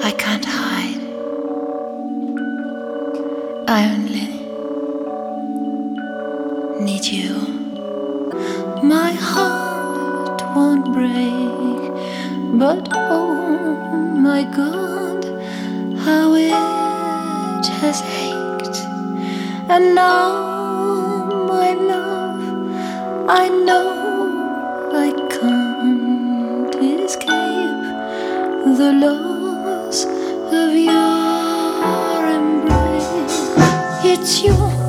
I can't hide. I only need you. My heart won't break, but oh my God, how it has ached. And now, my love, I know I can't escape the loss of your embrace. It's you